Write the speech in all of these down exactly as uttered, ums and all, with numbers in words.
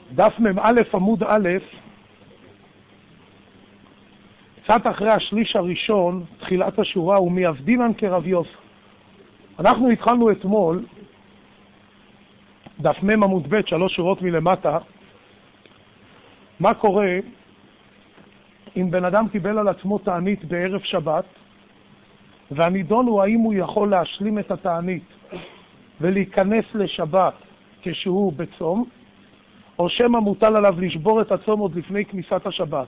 דף מ"א עמוד א', קצת אחרי השליש הראשון, תחילת השורה, ומעבדינן כרב יוסי. אנחנו התחלנו אתמול, דף מ' עמוד ב', שלוש שורות מלמטה, מה קורה אם בן אדם קיבל על עצמו תענית בערב שבת, והנידון הוא האם הוא יכול להשלים את התענית ולהיכנס לשבת כשהוא בצום, או שמא מוטל עליו לשבור את הצום עוד לפני כניסת השבת.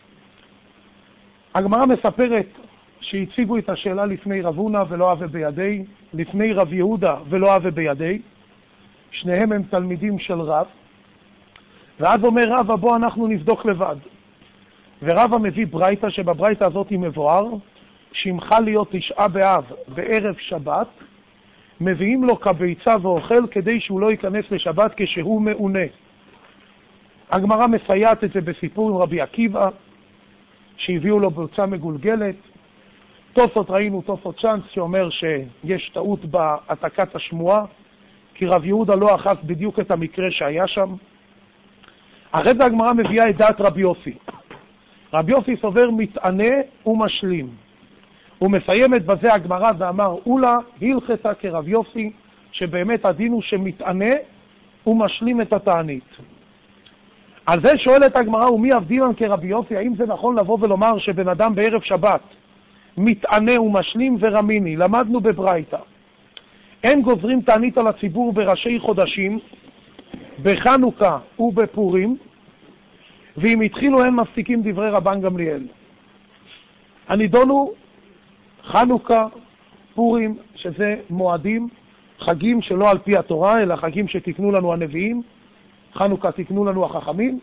הגמרא מספרת שהציגו את השאלה לפני רב הונא ולא הווה בידי, לפני רב יהודה ולא הווה בידי, שניהם הם תלמידים של רב, ואז אומר רבא בוא אנחנו נבדוק לבד. ורבא מביא ברייתא, שבברייתא הזאת היא מבואר, שמחה להיות תשעה באב בערב שבת, מביאים לו כביצה ואוכל כדי שהוא לא ייכנס לשבת כשהוא מעונה. הגמרא מסייעת את זה בסיפור עם רבי עקיבא, שהביאו לו ביצה מגולגלת. תוספות ראינו תוספות צ'אנס שאומר שיש טעות בהעתקת השמועה, כי רב יהודה לא אכף בדיוק את המקרה שהיה שם. אחרי זה הגמרא מביאה את דעת רבי יוסי. רבי יוסי סובר מתענה ומשלים. הוא מסיימת בזה הגמרא ואמר אולה הלכתה כרב יוסי, שבאמת הדין הוא שמתענה ומשלים את התענית. על זה שואלת הגמרא, ומי עבדינן כרבי יוסי? האם זה נכון לבוא ולומר שבן אדם בערב שבת מתענה ומשלים ורמיני? למדנו בברייתא, אין גוזרים תענית על הציבור בראשי חודשים, בחנוכה ובפורים, ואם התחילו הם מפסיקים דברי רבן גמליאל. הנידון הוא חנוכה, פורים, שזה מועדים, חגים שלא על פי התורה, אלא חגים שתקנו לנו הנביאים. חנוכה תקנו לנו החכמים.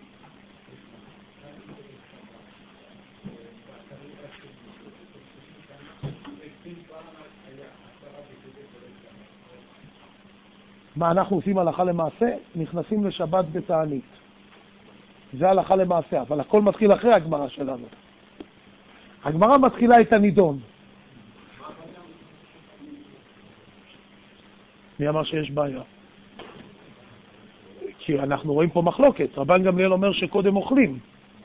מה אנחנו עושים הלכה למעשה? נכנסים לשבת בתענית. זה הלכה למעשה, אבל הכל מתחיל אחרי הגמרא שלנו. הגמרא מתחילה את הנידון. מי אמר שיש בעיה? כי אנחנו רואים פה מחלוקת. רבן גמליאל אומר שקודם אוכלים.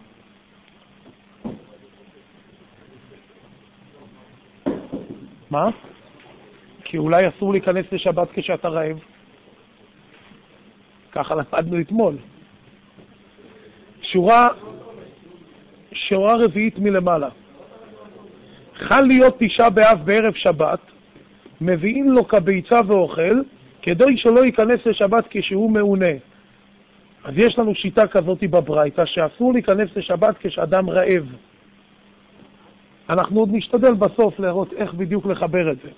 מה? כי אולי אסור להיכנס לשבת כשאתה רעב. ככה למדנו אתמול. שורה, שורה רביעית מלמעלה. חל להיות תשעה באב בערב שבת, מביאים לו כביצה ואוכל, כדי שלא ייכנס לשבת כשהוא מעונה. אז יש לנו שיטה כזאת בברייתא, שאסור להיכנס לשבת כשאדם רעב. אנחנו עוד נשתדל בסוף לראות איך בדיוק לחבר את זה.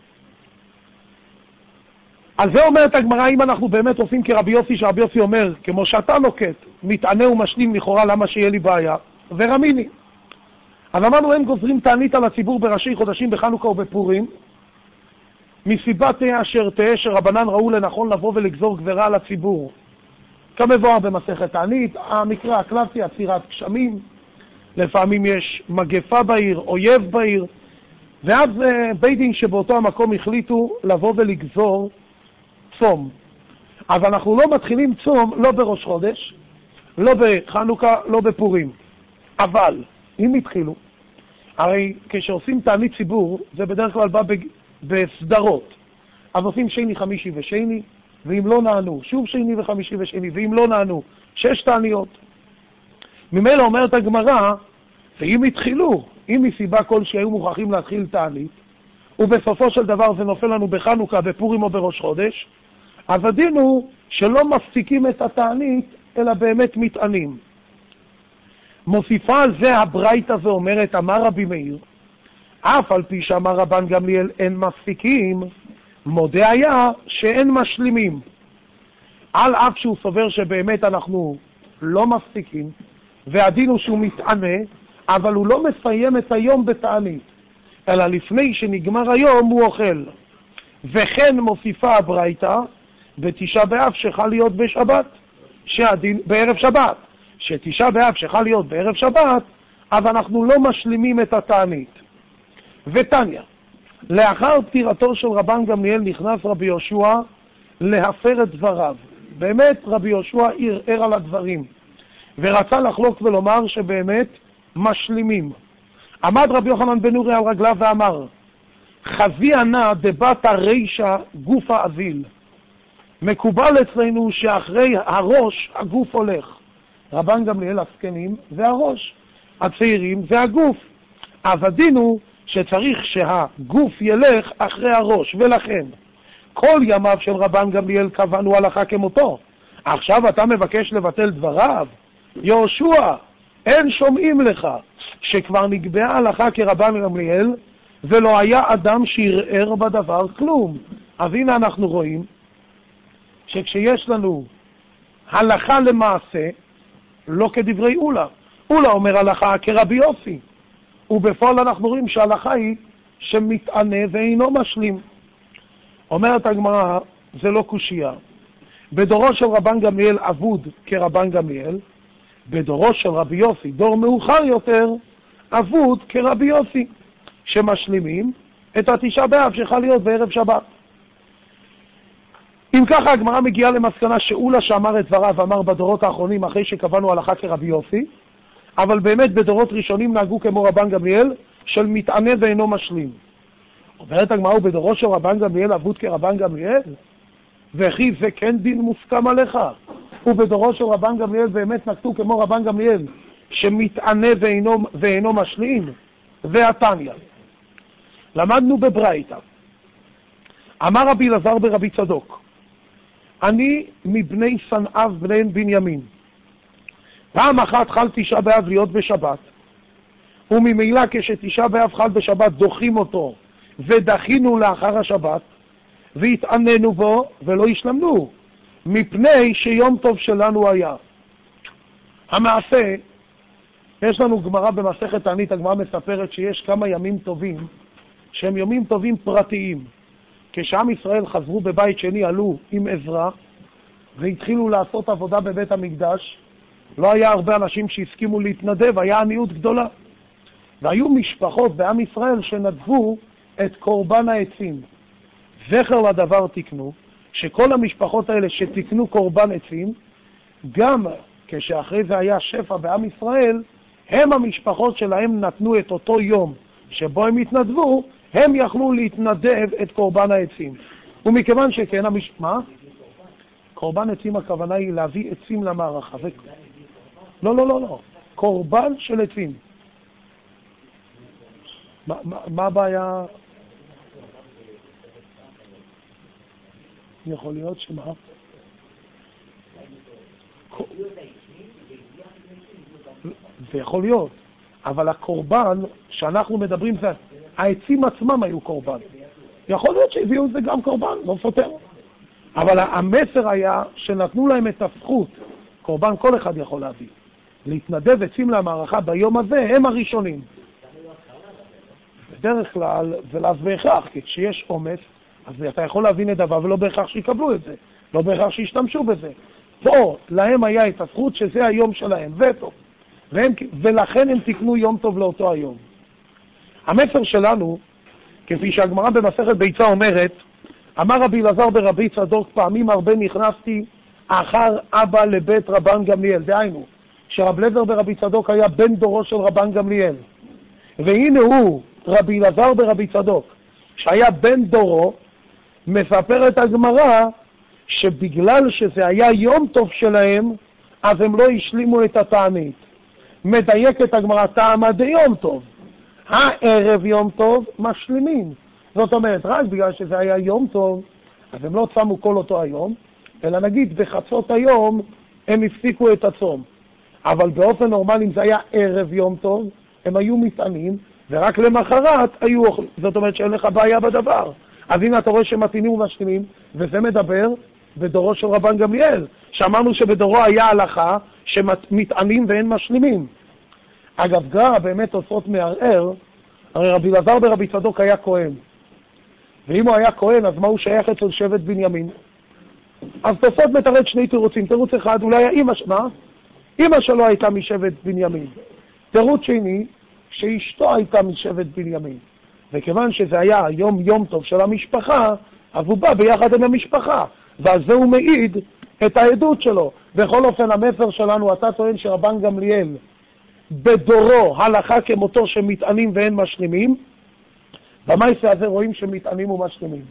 על זה אומרת הגמרא, אם אנחנו באמת עושים כרבי יוסי, שרבי יוסי אומר, כמו שאתה נוקט, מתענה ומשלים לכאורה, למה שיהיה לי בעיה, ורמיני. אז אמרנו, הם גוזרים תענית על הציבור בראשי חודשים בחנוכה ובפורים, מסיבה תהיה אשר תהיה שרבנן ראו לנכון לבוא ולגזור גברה על הציבור. כמבואר במסכת תענית, המקרה הקלאסי, עצירת גשמים, לפעמים יש מגפה בעיר, אויב בעיר, ואז בית דין שבאותו המקום החליטו לבוא ולגזור צום. אז אנחנו לא מתחילים צום לא בראש חודש, לא בחנוכה, לא בפורים. אבל אם התחילו, הרי כשעושים תענית ציבור, זה בדרך כלל בא בסדרות. אז עושים שני, חמישי ושני, ואם לא נענו, שוב שני וחמישי ושני, ואם לא נענו, שש תעניות. ממילא אומרת הגמרא, ואם התחילו, אם מסיבה כלשהי היו מוכרחים להתחיל תענית, ובסופו של דבר זה נופל לנו בחנוכה, בפורים או בראש חודש, אז הדין הוא שלא מפסיקים את התענית, אלא באמת מתענים. מוסיפה על זה הברייתא ואומרת, אמר רבי מאיר, אף על פי שאמר רבן גמליאל אין מפסיקים, מודה היה שאין משלימים. על אף שהוא סובר שבאמת אנחנו לא מפסיקים, והדין הוא שהוא מתענה, אבל הוא לא מסיים את היום בתענית, אלא לפני שנגמר היום הוא אוכל. וכן מוסיפה הברייתא, בתשעה באב שחל להיות בשבת, שהדין, בערב שבת, שתשעה באב שחל להיות בערב שבת, אז אנחנו לא משלימים את התענית. ותניא, לאחר פטירתו של רבן גמליאל נכנס רבי יהושע להפר את דבריו, באמת רבי יהושע ערער על הדברים, ורצה לחלוק ולומר שבאמת משלימים. עמד רבי יוחנן בן נורי על רגליו ואמר, חזי ענה דבת הרישה גוף האביל. מקובל אצלנו שאחרי הראש הגוף הולך. רבן גמליאל הזקנים זה הראש, הצעירים זה הגוף. אז הדין הוא שצריך שהגוף ילך אחרי הראש, ולכן כל ימיו של רבן גמליאל קבענו הלכה כמותו. עכשיו אתה מבקש לבטל דבריו? יהושע, אין שומעים לך, שכבר נקבעה הלכה כרבן גמליאל, ולא היה אדם שערער בדבר כלום. אז הנה אנחנו רואים שכשיש לנו הלכה למעשה, לא כדברי אולה. אולה אומר הלכה כרבי יוסי, ובפועל אנחנו רואים שההלכה היא שמתענה ואינו משלים. אומרת הגמרא, זה לא קושייה. בדורו של רבן גמליאל אבוד כרבן גמליאל, בדורו של רבי יוסי, דור מאוחר יותר, אבוד כרבי יוסי, שמשלימים את התשעה באב שיכול להיות בערב שבת. אם ככה הגמרא מגיעה למסקנה שאולה שאמר את דבריו אמר בדורות האחרונים אחרי שקבענו הלכה כרבי יוסי, אבל באמת בדורות ראשונים נהגו כמו רבן גמליאל של מתענה ואינו משלים. אומרת הגמרא, בדורו של רבן גמליאל אבוד כרבן גמליאל, וכי זה כן דין מוסכם עליך? ובדורו של רבן גמליאל באמת נקטו כמו רבן גמליאל שמתענה ואינו, ואינו משלים. והתניא, למדנו בברייתא, אמר רבי אלעזר ברבי צדוק, אני מבני שנאיו בני בנימין. פעם אחת חל תשעה באב להיות בשבת, וממילא כשתשעה באב חל בשבת דוחים אותו, ודחינו לאחר השבת, והתעננו בו ולא השלמנו, מפני שיום טוב שלנו היה. המעשה, יש לנו גמרא במסכת תענית, הגמרא מספרת שיש כמה ימים טובים, שהם ימים טובים פרטיים. כשעם ישראל חזרו בבית שני, עלו עם עזרה, והתחילו לעשות עבודה בבית המקדש, לא היה הרבה אנשים שהסכימו להתנדב, היה עניות גדולה. והיו משפחות בעם ישראל שנדבו את קורבן העצים. זכר לדבר תקנו, שכל המשפחות האלה שתקנו קורבן עצים, גם כשאחרי זה היה שפע בעם ישראל, הם המשפחות שלהם נתנו את אותו יום שבו הם התנדבו, הם יכלו להתנדב את קורבן העצים. ומכיוון שכן, המש... מה? קורבן עצים הכוונה היא להביא עצים למערכה. ו... לא, לא, לא, לא. קורבן של עצים. מה, מה, מה הבעיה? יכול להיות שמה? זה יכול להיות, אבל הקורבן שאנחנו מדברים זה, העצים עצמם היו קורבן. יכול להיות שהביאו את זה גם קורבן, לא סותר. אבל המסר היה שנתנו להם את הזכות, קורבן כל אחד יכול להביא. להתנדב עצים למערכה ביום הזה, הם הראשונים. בדרך כלל זה לאו בהכרח, כי כשיש אומץ, אז אתה יכול להביא נדבה ולא בהכרח שיקבלו את זה, לא בהכרח שישתמשו בזה. פה, להם היה את הזכות שזה היום שלהם, וטוב. והם, ולכן הם תקנו יום טוב לאותו היום. המסר שלנו, כפי שהגמרא במסכת ביצה אומרת, אמר רבי אלעזר ברבי צדוק, פעמים הרבה נכנסתי אחר אבא לבית רבן גמליאל. דהיינו, שרב לזר ברבי צדוק היה בן דורו של רבן גמליאל. והנה הוא, רבי אלעזר ברבי צדוק, שהיה בן דורו, מספר את הגמרא שבגלל שזה היה יום טוב שלהם, אז הם לא השלימו את התענית. מדייק את הגמרא, טעמה דיום טוב. הערב יום טוב משלימים. זאת אומרת, רק בגלל שזה היה יום טוב, אז הם לא צמו כל אותו היום, אלא נגיד בחצות היום הם הפסיקו את הצום. אבל באופן נורמלי, אם זה היה ערב יום טוב, הם היו מתענים, ורק למחרת היו אוכלים. זאת אומרת שאין לך בעיה בדבר. אז הנה אתה רואה שמתענים ומשלימים, וזה מדבר בדורו של רבן גמליאל, שאמרנו שבדורו היה הלכה שמתענים ואין משלימים. אגב, גרא באמת עושות מערער, הרי רבי אלעזר ברבי צדוק היה כהן. ואם הוא היה כהן, אז מה הוא שייך אצל שבט בנימין? אז תוספות מתרד שני תירוצים. תירוץ אחד, אולי האמא, מה? אמא שלו הייתה משבט בנימין. תירוץ שני, שאשתו הייתה משבט בנימין. וכיוון שזה היה יום יום טוב של המשפחה, אז הוא בא ביחד עם המשפחה. ועל זה הוא מעיד את העדות שלו. בכל אופן, המסר שלנו, אתה טוען שרבן גמליאל בדורו הלכה כמותו שמתענים ואין משלימים, במעשה הזה רואים שמתענים ומשלימים.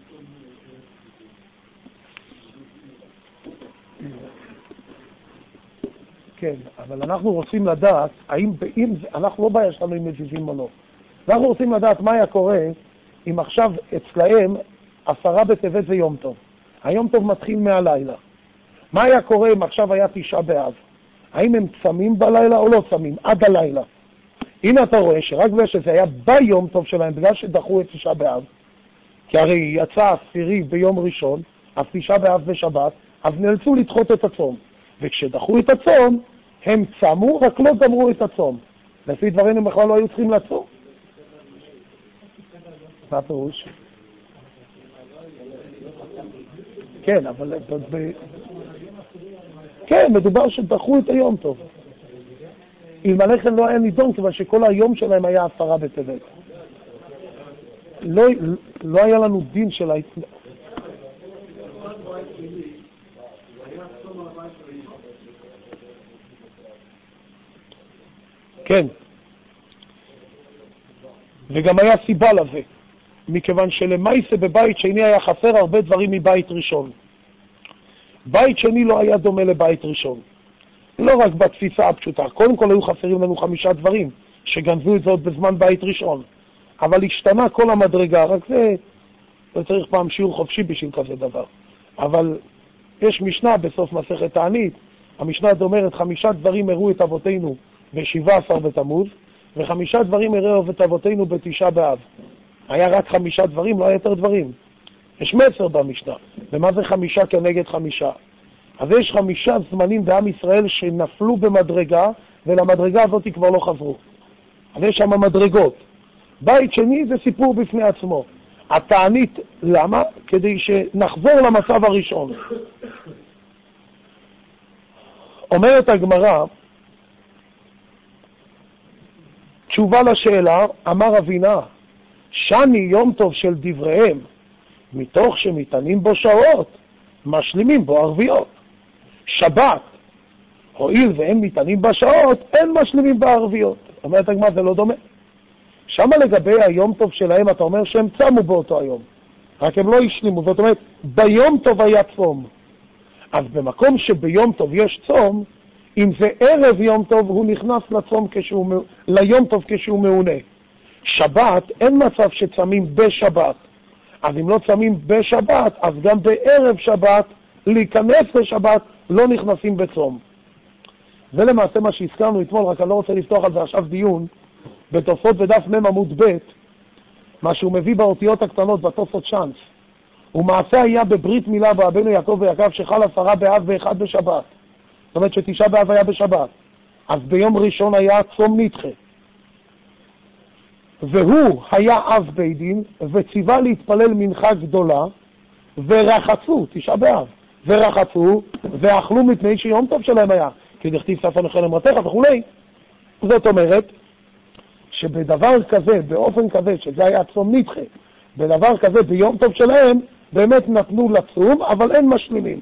כן, אבל אנחנו רוצים לדעת, האם, אם, אנחנו לא בעיה שלנו עם מזיזים או לא. אנחנו רוצים לדעת מה היה קורה אם עכשיו אצלהם עשרה בטבת זה יום טוב. היום טוב מתחיל מהלילה. מה היה קורה אם עכשיו היה תשעה באב? האם הם צמים בלילה או לא צמים? עד הלילה. הנה אתה רואה שרק בגלל שזה היה ביום טוב שלהם, בגלל שדחו את תשעה באב, כי הרי יצא עשירי ביום ראשון, אז תשעה באב בשבת, אז נאלצו לדחות את הצום. וכשדחו את הצום, הם צמו, רק לא גמרו את הצום. לפי דברים הם בכלל לא היו צריכים לצום. מה פירוש? כן, אבל... כן, מדובר שדחו את היום טוב. אם הלכן לא היה נידון, כיוון שכל היום שלהם היה עשרה בטבת. לא, לא היה לנו דין של ההתנ... כן. וגם היה סיבה לזה, מכיוון שלמעשה בבית שני היה חסר הרבה דברים מבית ראשון. בית שני לא היה דומה לבית ראשון. לא רק בתפיסה הפשוטה. קודם כל היו חסרים לנו חמישה דברים, שגנבו את זאת בזמן בית ראשון. אבל השתנה כל המדרגה, רק זה, לא צריך פעם שיעור חופשי בשביל כזה דבר. אבל יש משנה בסוף מסכת תענית, המשנה אומרת חמישה דברים הראו את אבותינו ב-שבעה עשר בתמוז, וחמישה דברים הראו את אבותינו בתשעה באב. היה רק חמישה דברים, לא היה יותר דברים. יש מסר במשנה. ומה זה חמישה כנגד חמישה? אז יש חמישה זמנים בעם ישראל שנפלו במדרגה, ולמדרגה הזאת כבר לא חזרו. אז יש שם מדרגות. בית שני זה סיפור בפני עצמו. התענית, למה? כדי שנחזור למצב הראשון. אומרת הגמרא, תשובה לשאלה, אמר אבינה, שני יום טוב של דבריהם, מתוך שמתענים בו שעות, משלימים בו ערביות. שבת, הואיל והם מתענים בשעות, אין משלימים בערביות. אומרת הגמרא, זה לא דומה. שמה לגבי היום טוב שלהם, אתה אומר שהם צמו באותו היום. רק הם לא השלימו, זאת אומרת, ביום טוב היה צום. אז במקום שביום טוב יש צום, אם זה ערב יום טוב, הוא נכנס לצום כשהוא, ליום טוב כשהוא מעונה. שבת, אין מצב שצמים בשבת. אז אם לא צמים בשבת, אז גם בערב שבת, להיכנס לשבת, לא נכנסים בצום. זה למעשה מה שהזכרנו אתמול, רק אני לא רוצה לפתוח על זה עכשיו דיון, בתוספות בדף מ' עמוד ב', מה שהוא מביא באותיות הקטנות בתוספות צ'אנס. ומעשה היה בברית מילה באבינו יעקב ויעקב שחל עשרה באב ואחד בשבת. זאת אומרת שתשעה באב היה בשבת. אז ביום ראשון היה צום נדחה. והוא היה אב בית דין וציווה להתפלל מנחה גדולה ורחצו, תשעה באב, ורחצו ואכלו מפני שיום טוב שלהם היה, כי דכתיב שפה נאכל אמרתך וכולי. זאת אומרת שבדבר כזה, באופן כזה, שזה היה צום נדחה, בדבר כזה ביום טוב שלהם באמת נתנו לצום, אבל אין משלימים.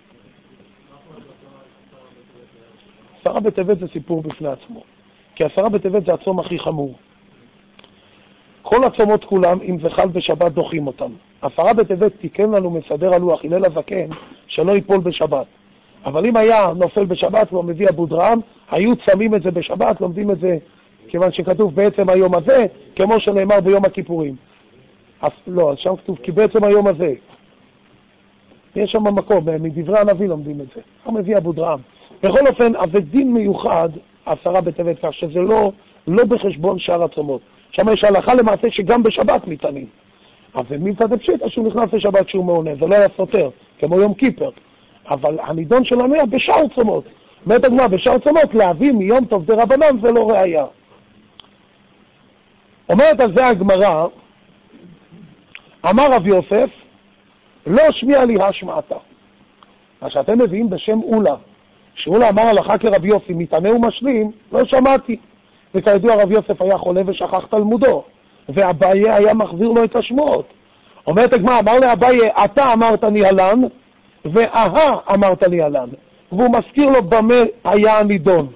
עשרה בטבת זה סיפור בפני עצמו, כי עשרה בטבת זה הצום הכי חמור. כל הצומות כולם, אם זה חל בשבת, דוחים אותם. עשרה בטבת תיקן לנו מסדר הלוח, הלל הזקן, שלא ייפול בשבת. אבל אם היה נופל בשבת, כמו מביא אבו דרעם, היו צמים את זה בשבת, לומדים את זה, כיוון שכתוב בעצם היום הזה, כמו שנאמר ביום הכיפורים. אז לא, שם כתוב, כי בעצם היום הזה. יש שם מקום, מדברי הנביא לומדים את זה. הוא מביא אבו דרעם. בכל אופן, אבל דין מיוחד, עשרה בטבת, כך שזה לא, לא בחשבון שאר הצומות. שם יש הלכה למעשה שגם בשבת מתענים. אבל מצד הפשיטה שהוא נכנס לשבת שהוא מעונה, זה לא היה סותר, כמו יום כיפר. אבל הנידון שלנו היה בשאר צומות. אומרת הגמרא, בשאר צומות להביא מיום טוב דרבנן זה לא ראיה. אומרת על זה הגמרא, אמר רב יוסף, לא שמיע לי השמעתה. מה שאתם מביאים בשם אולה, שאולה אמר הלכה כרבי יוסי, מתענה ומשלים, לא שמעתי. וכידוע רב יוסף היה חולה ושכח תלמודו, ואביי היה מחזיר לו את השמועות. אומרת הגמרא, אמר לאביי, אתה אמרת ניהלן, ואהה אמרת לי עליו, והוא מזכיר לו במה היה הנידון.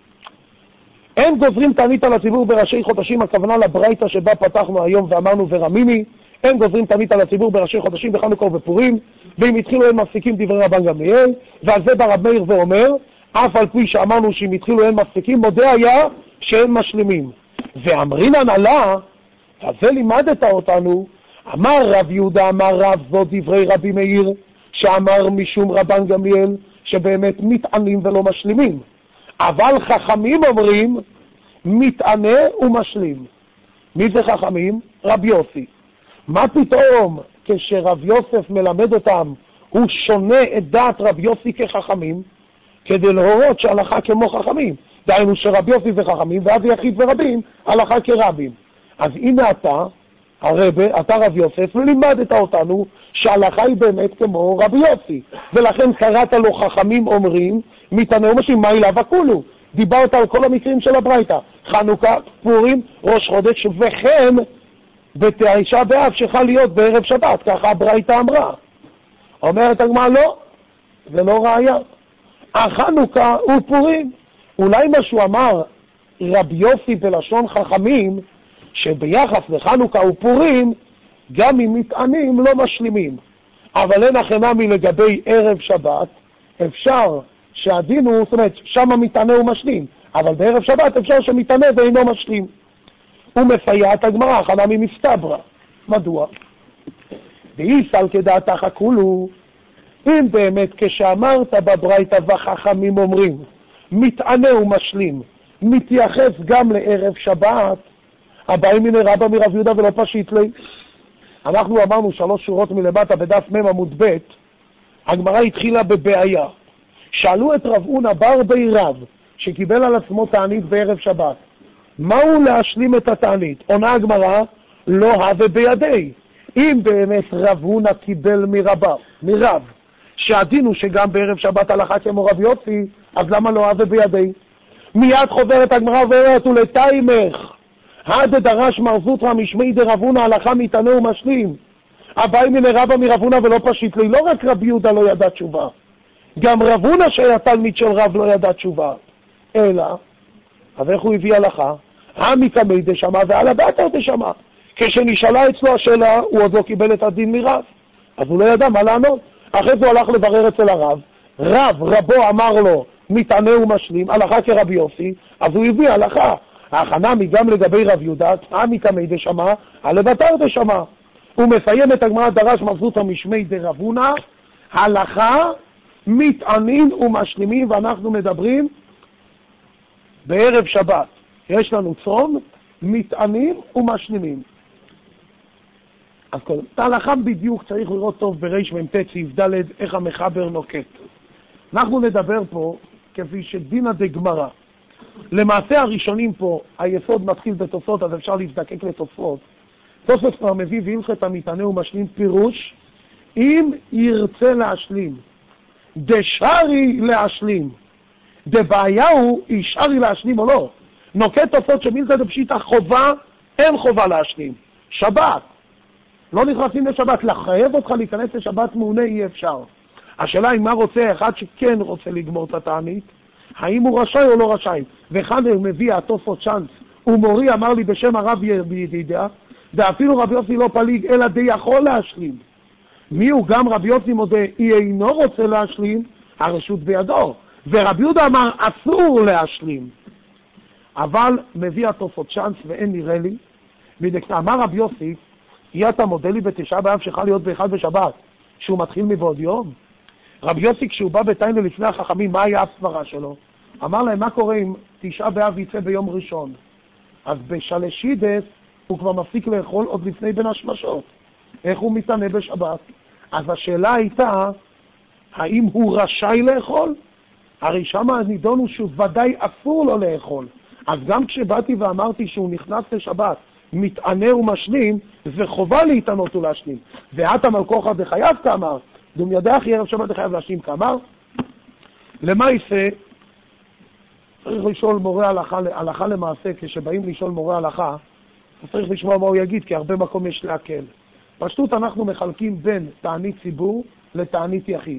אין גוזרים תענית על הציבור בראשי חודשים, הכוונה לברייתא שבה פתחנו היום ואמרנו ורמיני, אין גוזרים תענית על הציבור בראשי חודשים בחנוכה ובפורים, ואם התחילו אין מפסיקים דברי רבן גמליאל, ועל זה בא רב מאיר ואומר, אף על פי שאמרנו שאם התחילו אין מפסיקים, מודה היה שאין משלימים. ואמרינן עלה, וזה לימדת אותנו, אמר רב יהודה, אמר רב, זאת דברי רבי מאיר, שאמר משום רבן גמליאל, שבאמת מתענים ולא משלימים. אבל חכמים אומרים, מתענה ומשלים. מי זה חכמים? רב יוסי. מה פתאום כשרב יוסף מלמד אותם, הוא שונה את דעת רב יוסי כחכמים, כדי להורות שהלכה כמו חכמים. דהיינו שרב יוסי זה חכמים, ואז יחיד ורבים, הלכה כרבים. אז הנה אתה, הרבה, אתה רב יוסף, ולימדת אותנו שההלכה היא באמת כמו רב יוסי. ולכן קראת לו חכמים אומרים, מתענה ומשלים, מה אליו הכולו? דיברת על כל המקרים של הברייתא. חנוכה, פורים, ראש חודש, וכן בתשעה באב שחל להיות בערב שבת, ככה הברייתא אמרה. אומרת הגמרא, לא, זה לא ראיה. החנוכה הוא פורים. אולי מה שהוא אמר רב יוסי בלשון חכמים, שביחס לחנוכה ופורים, גם אם מתענים לא משלימים. אבל אין החינמי לגבי ערב שבת, אפשר שהדין הוא, זאת אומרת, שם מתענה ומשלים, אבל בערב שבת אפשר שמתענה ואינו משלים. הוא מפייע את הגמרא, חנמי מסתברא. מדוע? ואיסל כדעתך הכולו, אם באמת כשאמרת בברייתא וחכמים אומרים, מתענה ומשלים, מתייחס גם לערב שבת, הבאים מן רבא מרב יהודה ולא פשיט לי. אנחנו אמרנו שלוש שורות מלמטה בדף מ' עמוד ב', הגמרא התחילה בבעיה. שאלו את רב אונה בר בי רב, שקיבל על עצמו תענית בערב שבת, מהו להשלים את התענית? עונה הגמרא, לא הווה בידי. אם באמת רב הונה קיבל מרבה, מרב, שהדין הוא שגם בערב שבת הלכה כמו רב יוסי, אז למה לא הווה בידי? מיד חוזרת הגמרא ואומרת, ולתיימך, עד דרש מר זוטרא משמי דרב הונה הלכה מתענה ומשלים. הבאים מן רבא מרב הונה ולא פשיט לי. לא רק רב יהודה לא ידע תשובה, גם רב הונה שהיה תלמיד של רב לא ידע תשובה. אלא, אז איך הוא הביא הלכה? המקמי דשמע ועל הבטר דשמע. כשנשאלה אצלו השאלה, הוא עוד לא קיבל את הדין מרב. אז הוא לא ידע מה לענות. אחרי זה הוא הלך לברר אצל הרב. רב, רבו אמר לו, מתענה ומשלים, הלכה כרב יוסי, אז הוא הביא הלכה. ההכנה גם לגבי רב יהודה, המקמי דשמע, על הבטר דשמע. הוא מסיים את הגמרא דרש מר זוטרא משמי דרב הונה, הלכה מתענים ומשלימים, ואנחנו מדברים בערב שבת. יש לנו צום, מתענים ומשלימים. אז קודם, את ההלכה בדיוק צריך לראות טוב בריש מ"ט סעיף ד' איך המחבר נוקט. אנחנו נדבר פה כפי שדינא דגמרא. למעשה הראשונים פה, היסוד מתחיל בתוספות, אז אפשר להזדקק לתוספות. תוספות כבר מביא והלכת המתענה ומשלים פירוש, אם ירצה להשלים, דשארי להשלים, דבעיה הוא ישארי להשלים או לא. נוקט תוספות שמילתא דפשיטא חובה, אין חובה להשלים. שבת, לא נכנסים לשבת, לחייב אותך להיכנס לשבת מעונה אי אפשר. השאלה היא מה רוצה אחד שכן רוצה לגמור את התענית, האם הוא רשאי או לא רשאי. וכאן הוא מביא התוספות צ'אנס, ומורי אמר לי בשם הרב ידידיה, ואפילו רבי יוסי לא פליג אלא די יכול להשלים. מי הוא? גם רבי יוסי מודה אי אינו רוצה להשלים, הרשות בידו. ורבי יהודה אמר אסור להשלים. אבל מביא התוספות צ'אנס ואין נראה לי. אמר רבי יוסי, אי אתה מודה לי בתשעה באב שחל להיות באחד בשבת, שהוא מתחיל מבעוד יום? רבי יוסי כשהוא בא בתיינו לפני החכמים, מה היה הסברה שלו? אמר להם, מה קורה אם תשעה באב יצא ביום ראשון? אז בשלשידס הוא כבר מפסיק לאכול עוד לפני בין השמשות. איך הוא מתענה בשבת? אז השאלה הייתה, האם הוא רשאי לאכול? הרי שם הנידון הוא שוודאי אסור לו לאכול. אז גם כשבאתי ואמרתי שהוא נכנס לשבת, מתענה ומשלים, זה חובה להתענות ולהשלים. ואתה מלכוחה דחייב כאמר, דום ידע אחי ערב שבת דחייב להשלים כאמר. למה יעשה? צריך לשאול מורה הלכה, הלכה למעשה, כשבאים לשאול מורה הלכה, צריך לשמוע מה הוא יגיד, כי הרבה מקום יש להקל. פשטות אנחנו מחלקים בין תענית ציבור לתענית יחיד.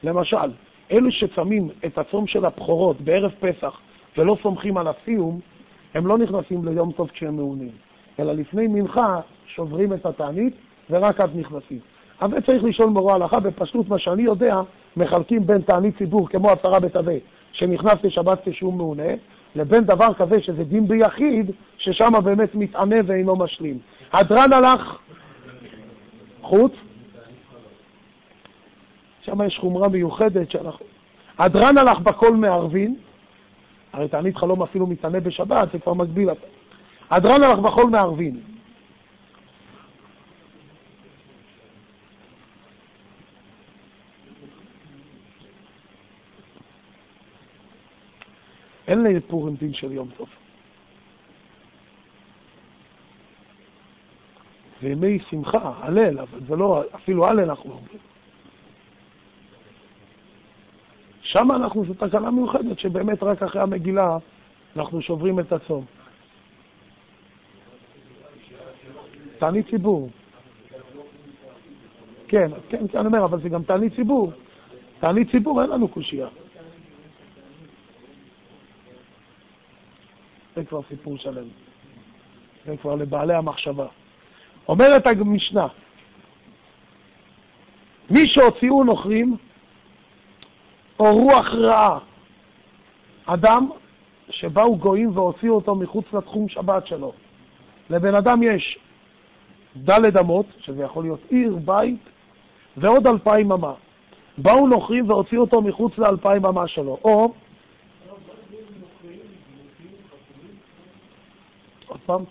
למשל, אלו שצמים את הצום של הבכורות בערב פסח ולא סומכים על הסיום, הם לא נכנסים ליום טוב כשהם מעונים, אלא לפני מנחה שוברים את התענית ורק אז נכנסים. אבל צריך לשאול מורה הלכה, בפשטות מה שאני יודע, מחלקים בין תענית ציבור כמו עשרה בטבת, שנכנס לשבת כשהוא מעונה, לבין דבר כזה שזה דין ביחיד, ששם באמת מתענה ואינו משלים. הדרן הלך חוץ, שם יש חומרה מיוחדת שאנחנו... הדרן הלך בכל מערבין, הרי תענית חלום אפילו מתענה בשבת, זה כבר מגביל אותה. הדרן הלך בכל מערבין. אין לי פורים דין של יום טוב. וימי שמחה, הלל, אבל זה לא, אפילו הלל אנחנו אומרים. שם אנחנו, זו תקלה מיוחדת, שבאמת רק אחרי המגילה אנחנו שוברים את הצום. תענית ציבור. כן, כן, אני אומר, אבל זה גם תענית ציבור. תענית ציבור אין לנו קושייה. זה כבר סיפור שלם. זה כבר לבעלי המחשבה. אומרת המשנה, מי שהוציאו נוכרים, או רוח רעה, אדם שבאו גויים והוציאו אותו מחוץ לתחום שבת שלו. לבן אדם יש דלת אמות, שזה יכול להיות עיר, בית, ועוד אלפיים אמה. באו נוכרים והוציאו אותו מחוץ לאלפיים אמה שלו. או... עוד פעם?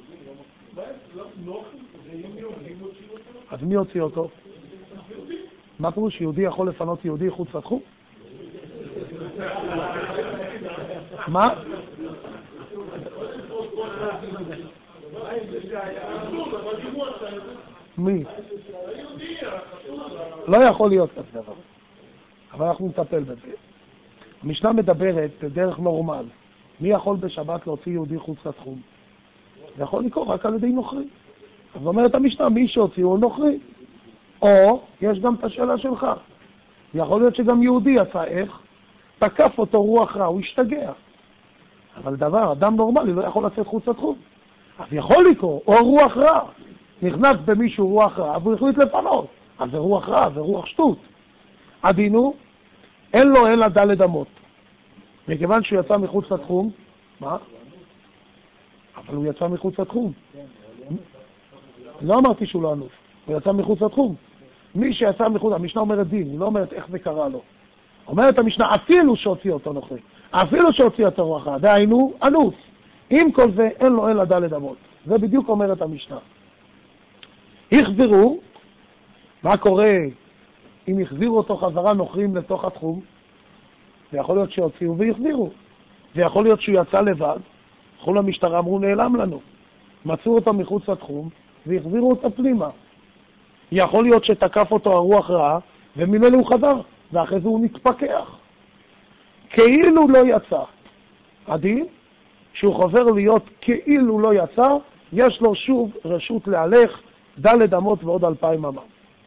אז מי הוציא אותו? מה פירוש שיהודי יכול לפנות יהודי חוץ לתחום? מה? מי? לא יכול להיות כזה דבר. אבל אנחנו נטפל בזה. המשנה מדברת בדרך נורמל. מי יכול בשבת להוציא יהודי חוץ לתחום? זה יכול לקרות רק על ידי נוכרי. אז אומרת המשנה, מי שהוציאו הוא נוכרי. או, יש גם את השאלה שלך. יכול להיות שגם יהודי יצא איך, תקף אותו רוח רע, הוא השתגע. אבל דבר, אדם נורמלי לא יכול לצאת חוץ לתחום. אז יכול לקרות, או רוח רע. נכנס במישהו רוח רע, והוא החליט לפנות. אז זה רוח רע, זה רוח שטות. עדינו, אין לו אלא דלת אמות. מכיוון שהוא יצא מחוץ לתחום, מה? אבל הוא יצא מחוץ לתחום. לא אמרתי שהוא לא אנוס, הוא יצא מחוץ לתחום. מי שיצא מחוץ, המשנה אומרת דין, היא לא אומרת איך זה קרה לו. אומרת המשנה, אפילו שהוציא אותו נוכרי, אפילו שהוציא אותו רוח רע, דהיינו, אנוס. עם כל זה, אין לו אלא דלת אמות. זה בדיוק אומרת המשנה. החזירו, מה קורה אם החזירו אותו חזרה נוכרים לתוך התחום? זה יכול להיות שהוציאו והחזירו. זה יכול להיות שהוא יצא לבד, הלכו למשטרה, אמרו נעלם לנו. מצאו אותו מחוץ לתחום והחזירו אותו פנימה. יכול להיות שתקף אותו הרוח רעה וממילא הוא חזר, ואחרי זה הוא נתפקח. כאילו לא יצא. עדין, שהוא חוזר להיות כאילו לא יצא, יש לו שוב רשות להלך דלת אמות ועוד אלפיים אמה.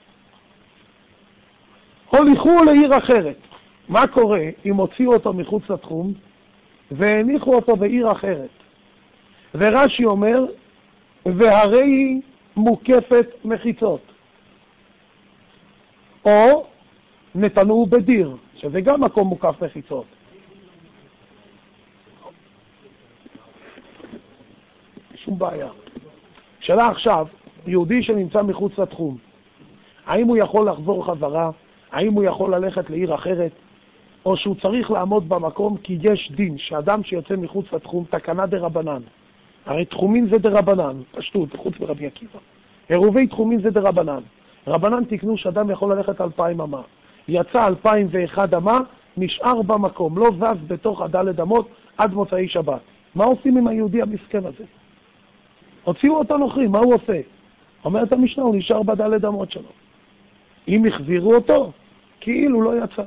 הוליכו לעיר אחרת. מה קורה אם הוציאו אותו מחוץ לתחום והניחו אותו בעיר אחרת? ורש"י אומר, והרי היא מוקפת מחיצות. או נתנו בדיר, שזה גם מקום מוקף מחיצות. שום בעיה. שאלה עכשיו, יהודי שנמצא מחוץ לתחום, האם הוא יכול לחזור חזרה? האם הוא יכול ללכת לעיר אחרת? או שהוא צריך לעמוד במקום, כי יש דין שאדם שיוצא מחוץ לתחום, תקנה דרבנן. הרי תחומין זה דרבנן, פשטות, חוץ מרבי עקיבא. עירובי תחומין זה דרבנן. רבנן תקנו שאדם יכול ללכת אלפיים אמה. יצא אלפיים ואחד אמה, נשאר במקום, לא זז בתוך הדלת אמות עד מוצאי שבת. מה עושים עם היהודי המסכן הזה? הוציאו אותו נוכרים, מה הוא עושה? אומרת המשנה, הוא נשאר בדלת אמות שלו. אם החזירו אותו, כאילו לא יצא.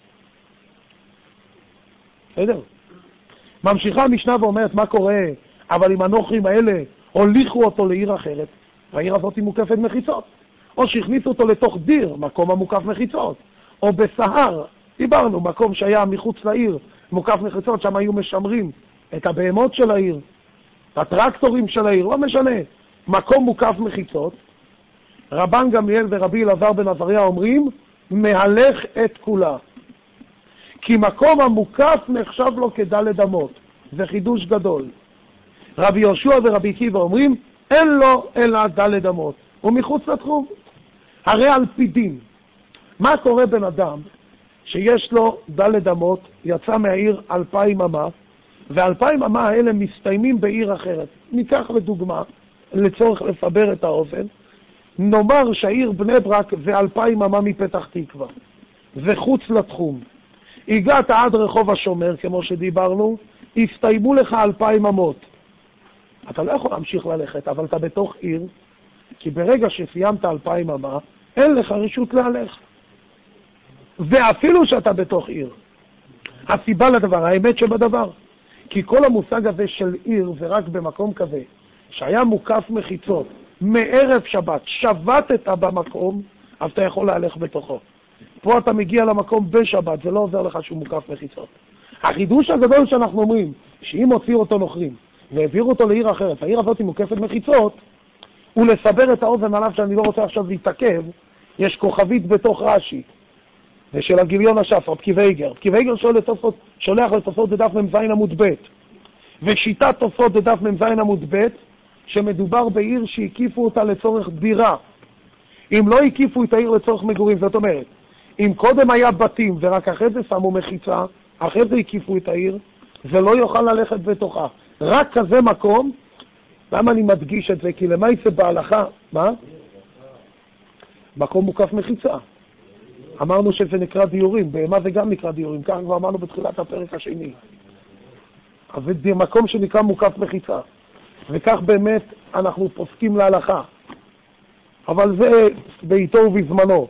בסדר? ממשיכה המשנה ואומרת, מה קורה? אבל אם הנוכרים האלה הוליכו אותו לעיר אחרת, והעיר הזאת היא מוקפת מחיצות. או שהכניסו אותו לתוך דיר, מקום המוקף מחיצות. או בסהר, דיברנו, מקום שהיה מחוץ לעיר, מוקף מחיצות, שם היו משמרים את הבהמות של העיר, הטרקטורים של העיר, לא משנה, מקום מוקף מחיצות. רבן גמליאל ורבי אלעזר בן עזריה אומרים, מהלך את כולה. כי מקום המוקף נחשב לו כדלת אמות, זה חידוש גדול. רבי יהושע ורבי עקיבא אומרים, אין לו אלא דלת אמות, הוא מחוץ לתחום. הרי על פי דין, מה קורה בן אדם שיש לו דלת אמות, יצא מהעיר אלפיים אמה, ואלפיים אמה האלה מסתיימים בעיר אחרת. ניקח לדוגמה, לצורך לסבר את האופן, נאמר שהעיר בני ברק זה אלפיים אמה מפתח תקווה, וחוץ לתחום. הגעת עד רחוב השומר, כמו שדיברנו, הסתיימו לך אלפיים אמות. אתה לא יכול להמשיך ללכת, אבל אתה בתוך עיר, כי ברגע שסיימת אלפיים אמה, אין לך רשות להלך. ואפילו שאתה בתוך עיר. הסיבה לדבר, האמת שבדבר. כי כל המושג הזה של עיר זה רק במקום כזה, שהיה מוקף מחיצות, מערב שבת, שבתת במקום, אז אתה יכול להלך בתוכו. פה אתה מגיע למקום בשבת, זה לא עוזר לך שהוא מוקף מחיצות. החידוש הגדול שאנחנו אומרים, שאם הוציאו אותו נוכרים, והעבירו אותו לעיר אחרת, העיר הזאת היא מוקפת מחיצות, ולסבר את האוזן עליו שאני לא רוצה עכשיו להתעכב, יש כוכבית בתוך רש"י, ושל הגיליון השפר, פקיבי איגר. פקיבי איגר שולח לתוספות בדף מ"ז עמוד ב', ושיטת תוספות בדף מ"ז עמוד ב', שמדובר בעיר שהקיפו אותה לצורך דירה. אם לא הקיפו את העיר לצורך מגורים, זאת אומרת, אם קודם היה בתים ורק אחרי זה שמו מחיצה, אחרי זה הקיפו את העיר, זה לא יוכל ללכת בתוכה. רק כזה מקום, למה אני מדגיש את זה? כי למה יצא בהלכה? מה? מקום מוקף מחיצה. אמרנו שזה נקרא דיורים, בהמה זה גם נקרא דיורים, כך כבר אמרנו בתחילת הפרק השני. אז זה מקום שנקרא מוקף מחיצה, וכך באמת אנחנו פוסקים להלכה. אבל זה בעיתו ובזמנו.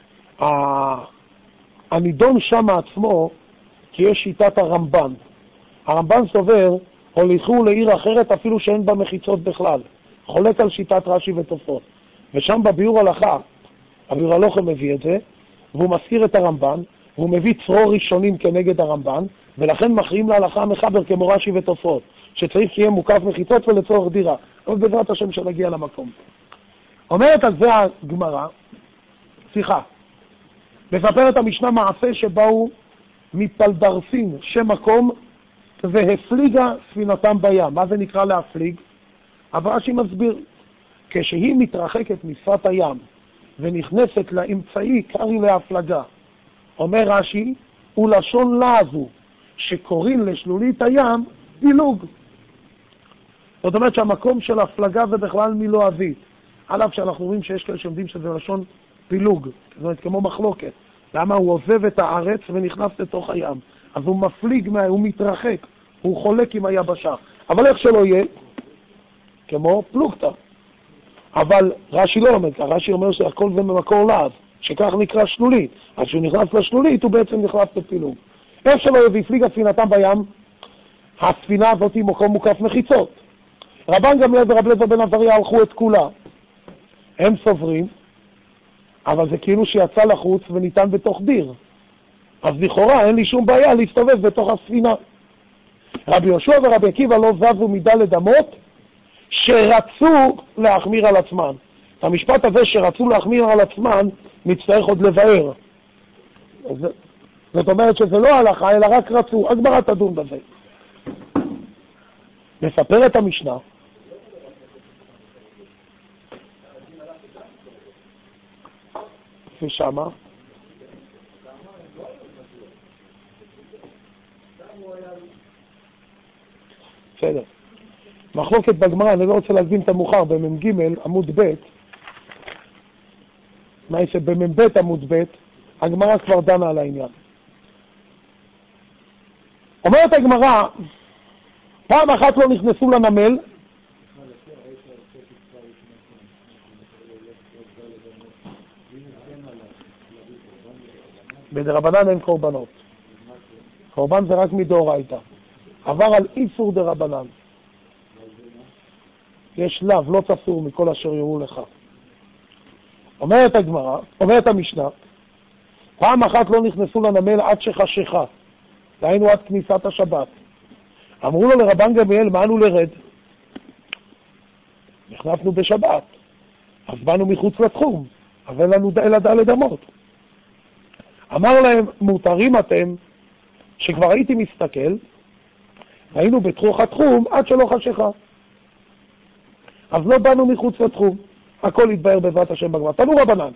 הנידון שם עצמו, כי יש שיטת הרמב"ן. הרמב"ן סובר, הוליכו לעיר אחרת אפילו שאין בה מחיצות בכלל. חולק על שיטת רש"י ותוספות. ושם בביאור הלכה, הביאור הלכה מביא את זה, והוא מזכיר את הרמב"ן, והוא מביא צרור ראשונים כנגד הרמב"ן, ולכן מכריעים להלכה המחבר כמו רש"י ותוספות, שצריך שיהיה מוקף מחיצות ולצורך דירה. אבל בעזרת השם שנגיע למקום. אומרת על זה הגמרא, סליחה, מספרת המשנה מעשה שבאו מפלדרסין, שם מקום, והפליגה ספינתם בים. מה זה נקרא להפליג? אבל רש"י מסביר, כשהיא מתרחקת משפת הים ונכנסת לאמצעי קרי להפלגה, אומר רש"י, ולשון לעזו, שקוראים לשלולית הים דילוג. זאת אומרת שהמקום של הפלגה זה בכלל מלועזית, על אף שאנחנו רואים שיש כאלה שעומדים שזה לשון פילוג, זאת אומרת כמו מחלוקת. למה הוא עוזב את הארץ ונכנס לתוך הים? אז הוא מפליג, מה, הוא מתרחק, הוא חולק עם היבשה. אבל איך שלא יהיה, כמו פלוגתא. אבל רש"י לא לומד, רש"י אומר שהכל זה ממקור לעז, שכך נקרא שלולית. אז כשהוא נכנס לשלולית הוא בעצם נכנס לפילוג. איך שלא יהיה והפליגה ספינתם בים, הספינה הזאת היא מקום מוקף מחיצות. רבן גמליאל ורבי אלעזר בן עזריה הלכו את כולה. הם סוברים, אבל זה כאילו שיצא לחוץ וניתן בתוך דיר. אז לכאורה אין לי שום בעיה להסתובב בתוך הספינה. רבי יהושע ורבי עקיבא לא זזו מדלת אמות שרצו להחמיר על עצמן. המשפט הזה שרצו להחמיר על עצמן נצטרך עוד לבאר. זאת אומרת שזה לא הלכה אלא רק רצו. הגמרא תדון בזה. מספרת המשנה ושמה בסדר. מחלוקת בגמרא, אני לא רוצה להגזים את המאוחר, במ"ג עמוד ב', מה יש במ"ב עמוד ב', הגמרא כבר דנה על העניין. אומרת הגמרא, פעם אחת לא נכנסו לנמל, בדרבנן אין קורבנות. קורבן זה רק מדאורייתא. עבר על איסור דרבנן. יש לאו, לא תסור מכל אשר יראו לך. אומרת הגמרא, אומרת המשנה, פעם אחת לא נכנסו לנמל עד שחשיכה, דהיינו עד כניסת השבת. אמרו לו לרבן גמליאל, מה אנו לרד? נכנסנו בשבת, אז באנו מחוץ לתחום, אבל אין לנו אלא דלת אמות. אמר להם, מותרים אתם, שכבר הייתי מסתכל, היינו בתחום התחום עד שלא חשיכה. אז לא באנו מחוץ לתחום, הכל התבהר בעזרת השם בגמרא. תנו רבנן.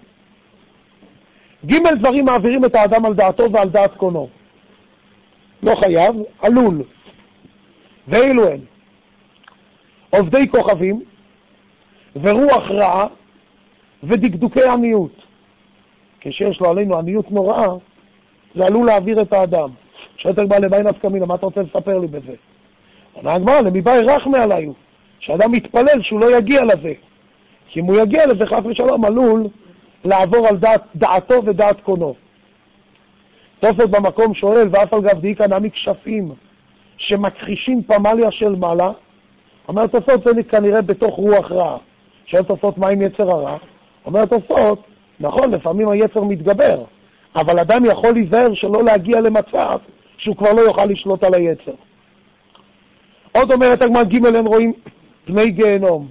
ג' דברים מעבירים את האדם על דעתו ועל דעת קונו. לא חייב, עלול. ואילו הם עובדי כוכבים ורוח רעה ודקדוקי עניות. כשיש לו עלינו עניות נוראה, זה עלול להעביר את האדם. שואלת הגמרא, למאי נפקא מינה, מה אתה רוצה לספר לי בזה? עונה הגמרא, למי באי רחמי עליו, שאדם מתפלל שהוא לא יגיע לזה. כי אם הוא יגיע לזה, חס ושלום, עלול לעבור על דעת, דעתו ודעת קונו. תוספות במקום שואל, ואף על גב דאיכא נמי כשפים שמכחישים פמליה של מעלה. אומר תוספות, זה כנראה בתוך רוח רע. שואל תוספות, מה עם יצר הרע? אומר תוספות, נכון, לפעמים היצר מתגבר, אבל אדם יכול להיזהר שלא להגיע למצב שהוא כבר לא יוכל לשלוט על היצר. עוד אומרת הגמרא ג' הם רואים פני גיהנום.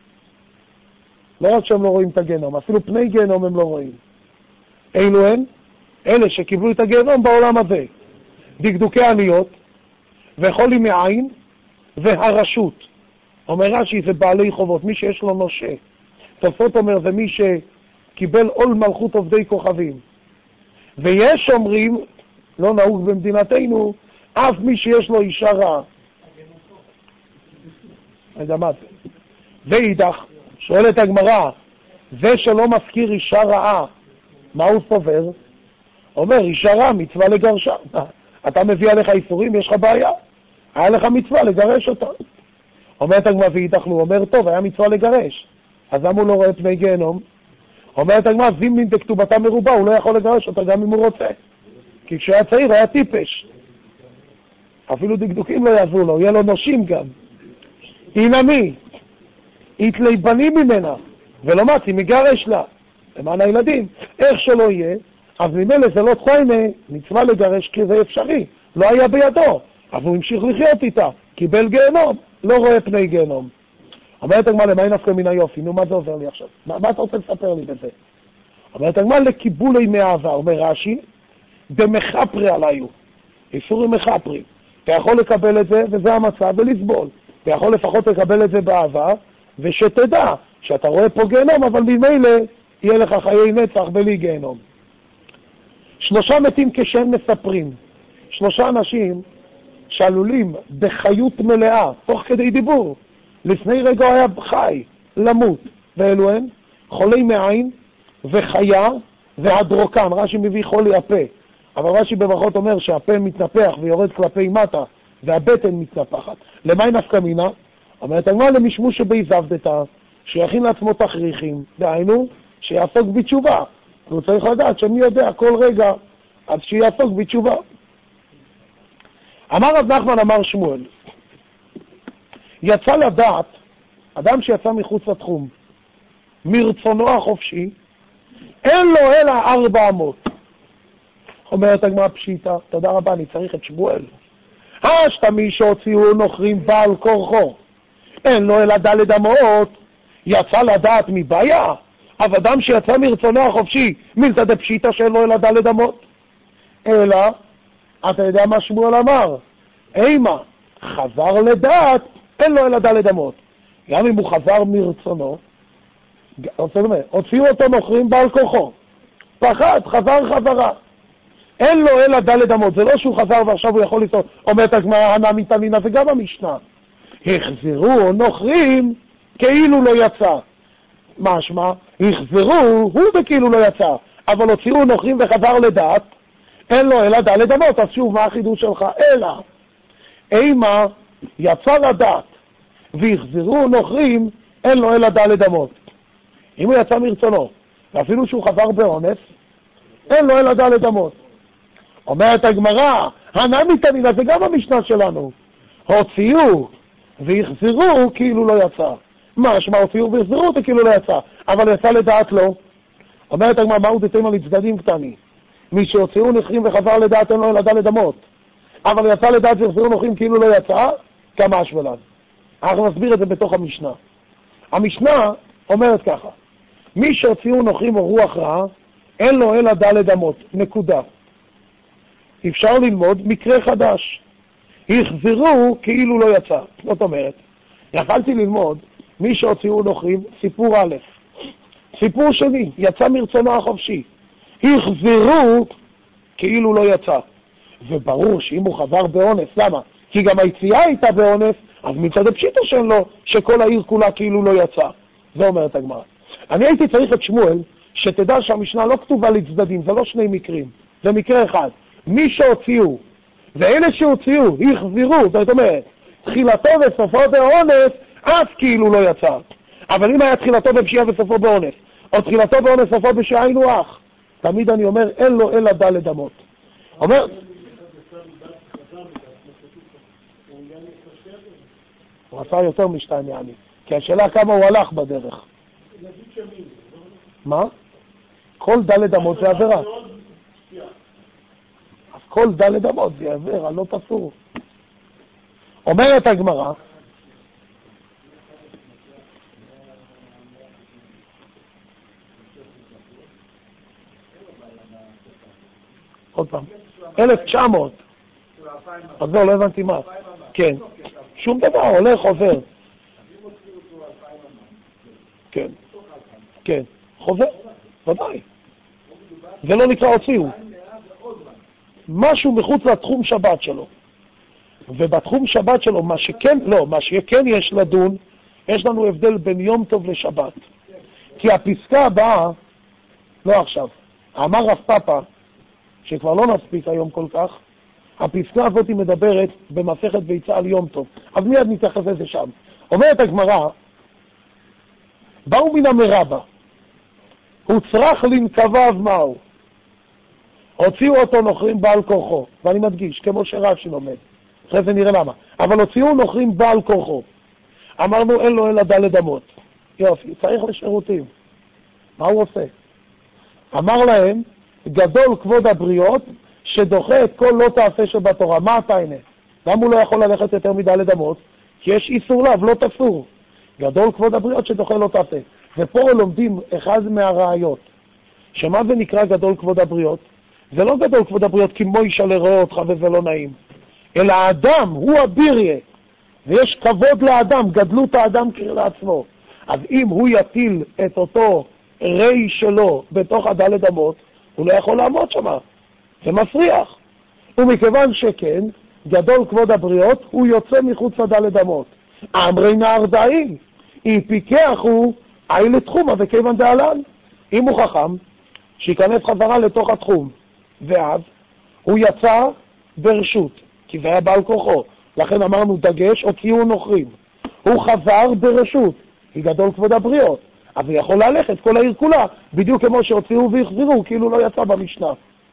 לא רק שהם לא רואים את הגיהנום, אפילו פני גיהנום הם לא רואים. אילו הם? אלה שקיבלו את הגיהנום בעולם הזה. דקדוקי עניות, וחולי מעין, והרשות. אומר רש"י זה בעלי חובות, מי שיש לו נושה. תוספות אומר זה מי שקיבל עול מלכות עובדי כוכבים. ויש אומרים, לא נהוג במדינתנו, אף מי שיש לו אישה רעה. ואידך, שואלת הגמרא, זה שלא מזכיר אישה רעה, מה הוא סובר? אומר, אישה רעה, מצווה לגרשה. אתה מביא עליך איסורים, יש לך בעיה. היה לך מצווה לגרש אותה. אומרת הגמרא, ואידך, הוא אומר, טוב, היה מצווה לגרש. אז למה הוא לא רואה פני גיהנום? אומרת הגמרא, זימנין דכתובתה מרובה, הוא לא יכול לגרש אותה גם אם הוא רוצה. כי כשהיה צעיר היה טיפש. אפילו דקדוקים לא יעזרו לו, יהיה לו נושים גם. הנה מי? יתלי בנים ממנה, ולא מצי, מגרש לה. למען הילדים, איך שלא יהיה, אז ממילא זה לא תחיימה, מצווה לגרש כי זה אפשרי. לא היה בידו, אבל הוא המשיך לחיות איתה. קיבל גיהנום, לא רואה פני גיהנום. אומרת הגמרא, למאי נפקא מינה יופי, נו מה זה עובר לי עכשיו? מה, מה אתה רוצה לספר לי בזה? אומרת הגמרא, לקיבולי מאהבה, אומר רש"י, דמחפרי עליו, איסורים מחפרי. אתה יכול לקבל את זה, וזה המצב, ולסבול. אתה יכול לפחות לקבל את זה באהבה, ושתדע שאתה רואה פה גיהנום, אבל ממילא יהיה לך חיי נצח בלי גיהנום. שלושה מתים כשהם מספרים, שלושה אנשים שעלולים בחיות מלאה, תוך כדי דיבור, לפני רגע היה חי, למות, ואלו הם חולי מעין וחיה והדרוקן. רש"י מביא חולי הפה, אבל רש"י בברכות אומר שהפה מתנפח ויורד כלפי מטה והבטן מתנפחת. למאי נפקא מינה? אומרת הגמרא, למשמוש שבעזבדתא, שיכין לעצמו תכריכים, דהיינו שיעסוק בתשובה. הוא צריך לדעת שמי יודע כל רגע אז שיעסוק בתשובה. אמר רב נחמן אמר שמואל, יצא לדעת, אדם שיצא מחוץ לתחום, מרצונו החופשי, אין לו אלא ארבע אמות. אומרת הגמרא פשיטה, תודה רבה, אני צריך את שמואל. השתמי שהוציאו נוכרים בעל כורחו, אין לו אלא דלת אמות, יצא לדעת מבעיה, אבל אדם שיצא מרצונו החופשי, מילתא דפשיטה שאין לו אלא דלת אמות. אלא, אתה יודע מה שמואל אמר? אימה, חזר לדעת, אין לו אלא דלת אמות. גם אם הוא חזר מרצונו, הוציאו אותו נוכרים בעל כוחו, פחד, חזר חזרה, אין לו אלא דלת אמות. זה לא שהוא חזר ועכשיו הוא יכול לצאות. אומרת הגמרא, הנמי תנינא, וגם המשנה, החזרו נוכרים כאילו לא יצא. משמע, החזרו, הוא בכאילו לא יצא, אבל הוציאו נוכרים וחזר לדעת, אין לו אלא דלת אמות. אז שוב, מה החידוש שלך? אלא אימה יצא לדעת והחזרו נוכרים, אין לו אלא דלת אמות. אם הוא יצא מרצונו, ואפילו שהוא חזר באונס, אין לו אלא דלת אמות. אומרת הגמרא, הנמי תנינא, זה גם המשנה שלנו, הוציאו והחזרו כאילו לא יצא. משמע, הוציאו והחזרו אותו כאילו לא יצא, אבל יצא לדעת לו. אומרת הגמרא, מהו דתימה לצדדים קטני? מי שהוציאו נוכרים וחזר לדעת אין לו אלא דלת אמות. אבל יצא לדעת והחזירו נוכרים כאילו לא יצא, כמה אשבלן. אנחנו נסביר את זה בתוך המשנה. המשנה אומרת ככה, מי שהוציאו נוכרים או רוח רעה, אין לו אלא דלת אמות, נקודה. אפשר ללמוד מקרה חדש. החזירו כאילו לא יצא. זאת אומרת, יכלתי ללמוד מי שהוציאו נוכרים, סיפור א', סיפור שני, יצא מרצונו החופשי. החזירו כאילו לא יצא. וברור שאם הוא חזר באונס, למה? כי גם היציאה הייתה באונס, אז מצד הפשיטה שלו, שכל העיר כולה כאילו לא יצא. זה אומרת הגמרא. אני הייתי צריך את שמואל, שתדע שהמשנה לא כתובה לצדדים, זה לא שני מקרים, זה מקרה אחד. מי שהוציאו, ואלה שהוציאו, החזירו, זאת אומרת, תחילתו וסופו באונס, אז כאילו לא יצא. אבל אם היה תחילתו בפשיעה וסופו באונס, או תחילתו באונס וסופו בשעיינו אח, תמיד אני אומר, אין לו אלא דלת אמות. אומר, הוא עשה יותר משתיים יעני, כי השאלה כמה הוא הלך בדרך. מה? כל דלת אמות זה עבירה. אז כל דלת אמות זה עבירה, לא תפור. אומרת הגמרא, עוד פעם, אלף תשע מאות. אז לא, לא הבנתי מה. כן. שום דבר, הולך, עובר. כן. כן. חובר, ודאי. זה לא נקרא הוציאו. משהו מחוץ לתחום שבת שלו. ובתחום שבת שלו, מה שכן, לא, מה שכן יש לדון, יש לנו הבדל בין יום טוב לשבת. כי הפסקה הבאה, לא עכשיו, אמר רב פאפה, שכבר לא נספיק היום כל כך, הפסקה הזאת מדברת במסכת ביצה על יום טוב. אז מיד נתייחס לזה שם. אומרת הגמרא, באו מן המרבה, הוא צריך לנקביו מהו. הוציאו אותו נוכרים בעל כורחו, ואני מדגיש, כמו שרש"י לומד, אחרי זה נראה למה. אבל הוציאו נוכרים בעל כורחו. אמרנו, אין לו אלא דלת אמות. יופי, צריך לשירותים. מה הוא עושה? אמר להם, גדול כבוד הבריות, שדוחה את כל לא תעשה שבתורה. מה אתה הנה? למה הוא לא יכול ללכת יותר מדלת אמות? כי יש איסור לאו, לא תפור. גדול כבוד הבריות שדוחה לא תעשה. ופה לומדים אחד מהראיות. שמה זה נקרא גדול כבוד הבריות? זה לא גדול כבוד הבריות כי מוישה לראות אותך וזה לא נעים. אלא האדם הוא הביריה. ויש כבוד לאדם, גדלות האדם לעצמו. אז אם הוא יטיל את אותו רי שלו בתוך הדלת אמות, הוא לא יכול לעמוד שמה. זה מפריח. ומכיוון שכן, גדול כבוד הבריות, הוא יוצא מחוץ לדלת אמות. אמרי נער דאי, אם פיקח הוא, אי לתחומה וכיוון דעלן. אם הוא חכם, שיכנס חזרה לתוך התחום. ואז הוא יצא ברשות, כי זה היה בעל כוחו. לכן אמרנו דגש, הוציאו נוכרים. הוא חזר ברשות, כי גדול כבוד הבריות. אז הוא יכול ללכת כל העיר כולה, בדיוק כמו שהוציאו והחזירו, כאילו לא יצא במשנה.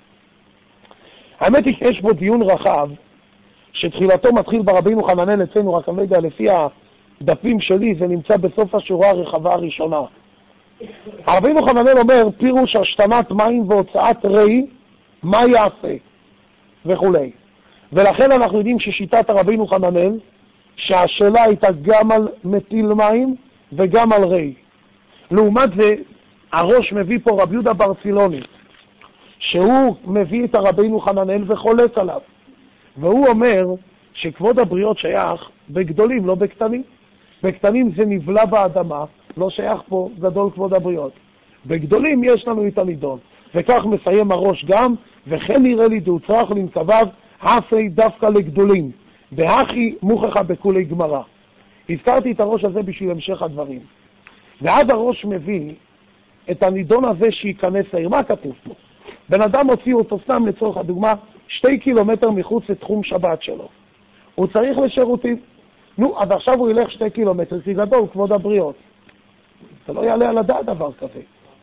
האמת היא שיש בו דיון רחב, שתחילתו מתחיל ברבינו חננאל אצלנו, רק אני לא יודע, לפי הדפים שלי, זה נמצא בסוף השורה הרחבה הראשונה. הרבינו חננאל אומר, פירוש השתנת מים והוצאת רי, מה יעשה? וכולי. ולכן אנחנו יודעים ששיטת הרבינו חננאל, שהשאלה הייתה גם על מטיל מים וגם על רי. לעומת זה, הראש מביא פה רבי יהודה ברסילוני, שהוא מביא את הרבינו חננאל וחולק עליו. והוא אומר שכבוד הבריות שייך בגדולים, לא בקטנים. בקטנים זה נבלע באדמה, לא שייך פה גדול כבוד הבריות. בגדולים יש לנו את הנידון. וכך מסיים הראש גם, וכן נראה לי דו צריך לנקביו, עשי דווקא לגדולים. בהכי מוכחה בכולי גמרא. הזכרתי את הראש הזה בשביל המשך הדברים. ואז הראש מביא את הנידון הזה שייכנס העיר. מה כתוב פה? בן אדם הוציא אותו סתם לצורך הדוגמה, שתי קילומטר מחוץ לתחום שבת שלו. הוא צריך לשירותים. נו, אז עכשיו הוא ילך שתי קילומטר, כי גדול כבוד הבריות. זה לא יעלה על הדעת דבר כזה.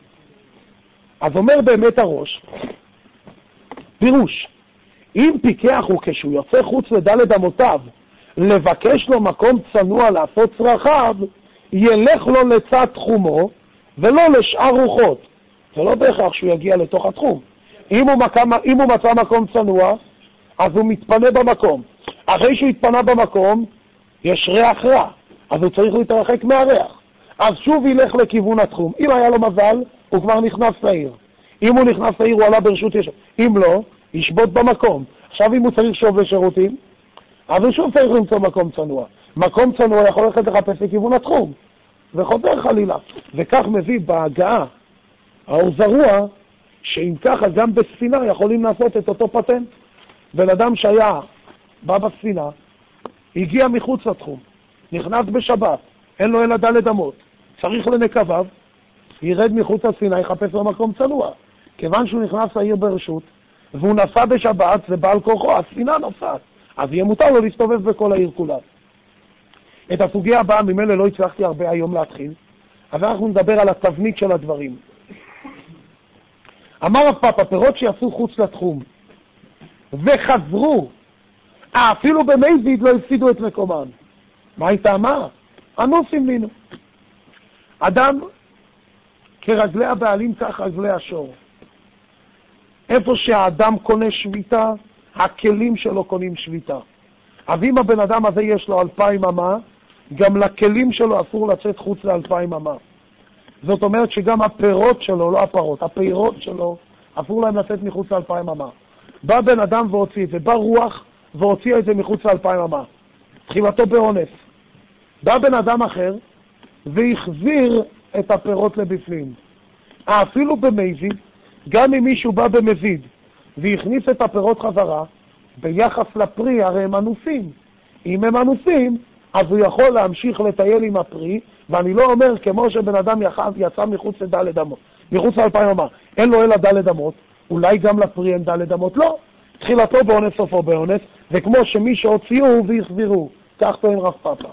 אז אומר באמת הראש, פירוש, אם פיקח הוא כשהוא יוצא חוץ לדלת אמותיו, לבקש לו מקום צנוע לעשות צרכיו, ילך לו לצד תחומו, ולא לשאר רוחות. זה לא בהכרח שהוא יגיע לתוך התחום, אם הוא, מקם, אם הוא מצא מקום צנוע, אז הוא מתפנה במקום. אחרי שהוא התפנה במקום, יש ריח רע, אז הוא צריך להתרחק מהריח. אז שוב ילך לכיוון התחום. אם היה לו מזל, הוא כבר נכנס לעיר. אם הוא נכנס לעיר, הוא עלה ברשות ישר. אם לא, ישבות במקום. עכשיו אם הוא צריך שוב לשירותים, אז הוא שוב צריך למצוא מקום צנוע. מקום צנוע יכול ללכת לחפש לכיוון התחום, וחוזר חלילה. וכך מביא בהגעה האור זרוע, שאם ככה גם בספינה יכולים לעשות את אותו פטנט. ולאדם שהיה בא בספינה, הגיע מחוץ לתחום, נכנס בשבת, אין לו אלא דלת אמות, צריך לנקביו, ירד מחוץ לספינה, יחפש לו מקום צנוע. כיוון שהוא נכנס לעיר ברשות, והוא נסע בשבת, זה בעל כוחו, הספינה נוסעת, אז יהיה מותר לו להסתובב בכל העיר כולה. את הסוגיה הבאה, ממילא לא הצלחתי הרבה היום להתחיל, אז אנחנו נדבר על התבנית של הדברים. אמר הפאפה, פירות שיעשו חוץ לתחום, וחזרו, אפילו במזיד לא הפסידו את מקומן. מה הייתה מה? אנוסים לינו. אדם, כרגלי הבעלים, כך רגלי השור. איפה שהאדם קונה שביתה, הכלים שלו קונים שביתה. אז אם הבן אדם הזה יש לו אלפיים אמה, גם לכלים שלו אסור לצאת חוץ לאלפיים אמה. זאת אומרת שגם הפירות שלו, לא הפירות, הפירות שלו, אסור להם לצאת מחוץ לאלפיים אמה. בא בן אדם והוציא את זה, בא רוח והוציא את זה מחוץ לאלפיים אמה. תחילתו באונס. בא בן אדם אחר והחזיר את הפירות לבפנים. אפילו במזיד, גם אם מישהו בא במזיד והכניס את הפירות חזרה, ביחס לפרי הרי הם אנוסים. אם הם אנוסים, אז הוא יכול להמשיך לטייל עם הפרי, ואני לא אומר כמו שבן אדם יצא מחוץ לדלת אמות, מחוץ לאלפיים אמה, אין לו אלא דלת אמות, אולי גם לפרי אין דלת אמות, לא. תחילתו באונס סופו באונס, וכמו שמי שהוציאו והחזירו, כך טוען רב פאפה.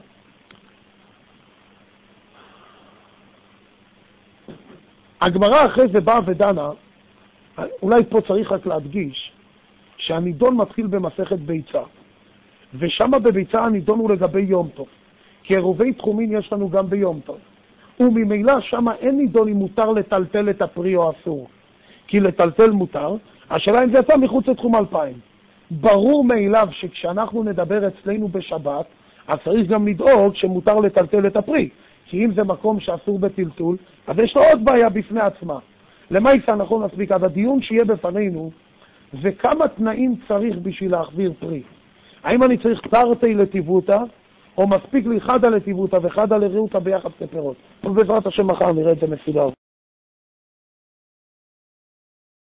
הגמרא אחרי זה באה ודנה, אולי פה צריך רק להדגיש, שהנידון מתחיל במסכת ביצה, ושם בביצה הנידון הוא לגבי יום טוב, כי עירובי תחומין יש לנו גם ביום טוב, וממילא שם אין נידון אם מותר לטלטל את הפרי או אסור, כי לטלטל מותר, השאלה אם זה יצא מחוץ לתחום אלפיים. ברור מאליו שכשאנחנו נדבר אצלנו בשבת, אז צריך גם לדאוג שמותר לטלטל את הפרי, כי אם זה מקום שאסור בטלטול, אז יש לו עוד בעיה בפני עצמה. למה יצא נכון נספיק? אז הדיון שיהיה בפנינו, וכמה תנאים צריך בשביל להחזיר פרי. האם אני צריך תרתי לטיבותא, או מספיק לי חדה לטיבותא וחדה לרעותא ביחס לפירות? ובעזרת השם מחר נראה את זה מסודר.